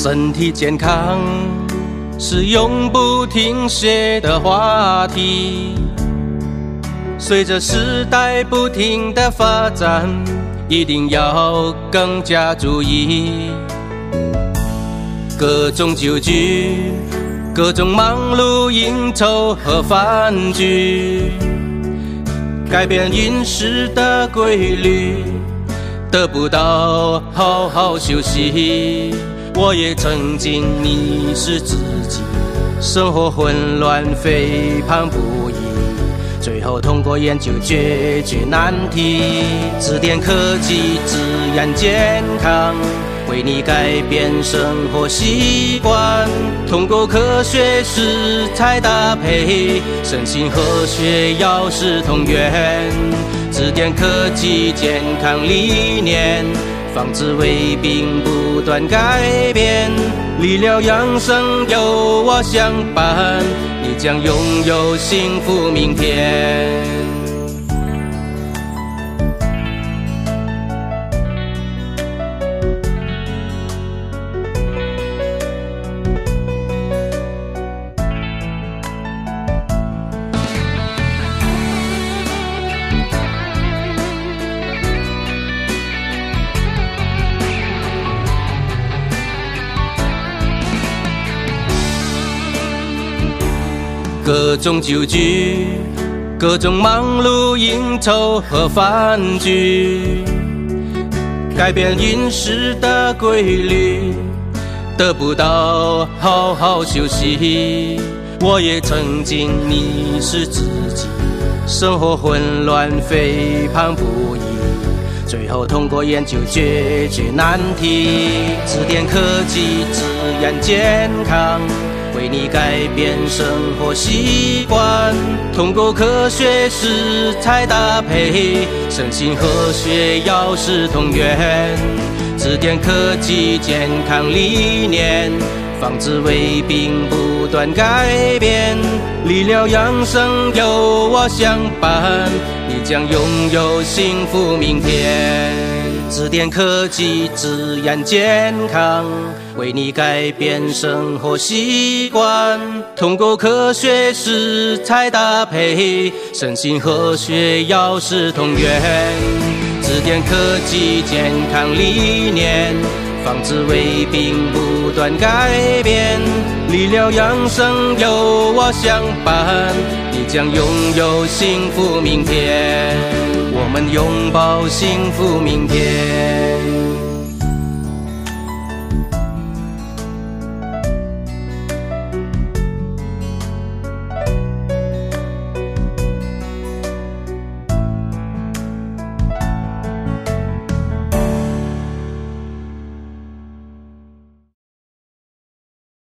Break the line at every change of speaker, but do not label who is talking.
身体健康是永不停歇的话题，随着时代不停的发展，一定要更加注意。各种酒局，各种忙碌应酬和饭局，改变饮食的规律，得不到好好休息。我也曾经迷失自己，生活混乱，肥胖不已，最后通过研究解决难题。指点科技，自然健康，为你改变生活习惯。通过科学食材搭配，身心和谐药食同源。指点科技健康理念，防治胃病不断改变。理疗养生有我相伴，你将拥有幸福明天。各种酒局，各种忙碌应酬和饭局，改变饮食的规律，得不到好好休息。我也曾经迷失自己，生活混乱，肥胖不已，最后通过研究解决难题。指点科技，自然健康，为你改变生活习惯。通过科学食材搭配，身心和谐药食同源。指点科技健康理念，防治胃病不断改变。理疗养生有我相伴，你将拥有幸福明天。指点科技，自然健康，为你改变生活习惯。通过科学食材搭配，身心和谐药食同源。指点科技健康理念，防治胃病不断改变。理疗养生有我相伴，你将拥有幸福明天。我们拥抱幸福明天。